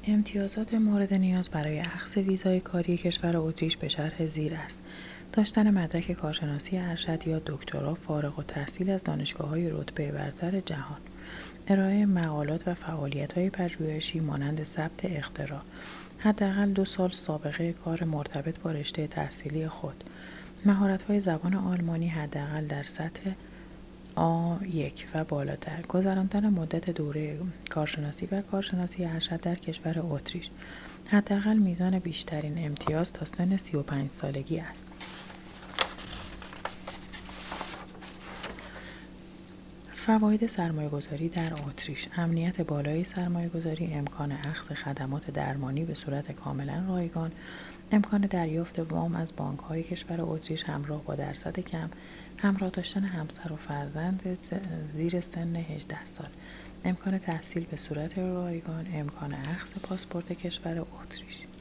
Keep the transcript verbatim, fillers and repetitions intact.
امتیازات مورد نیاز برای اخذ ویزای کاری کشور اتریش به شرح زیر است: داشتن مدرک کارشناسی ارشد یا دکترا فارغ التحصیل از دانشگاه‌های رتبه برتر جهان، ارائه مقالات و فعالیت‌های پژوهشی مانند ثبت اختراع، حداقل دو سال سابقه کار مرتبط با رشته تحصیلی خود، مهارت‌های زبان آلمانی حداقل در سطح آ یک و بالاتر، گذراندن مدت دوره کارشناسی و کارشناسی ارشد در کشور اتریش، حداقل میزان بیشترین امتیاز تا سن سی و پنج سالگی است. فواید سرمایه‌گذاری در اتریش: امنیت بالای سرمایه‌گذاری، امکان اخذ خدمات درمانی به صورت کاملا رایگان، امکان دریافت وام از بانک‌های کشور اتریش همراه با درصد کم، همراه داشتن همسر و فرزند زیر سن هجده سال، امکان تحصیل به صورت رایگان، امکان اخذ پاسپورت کشور اتریش.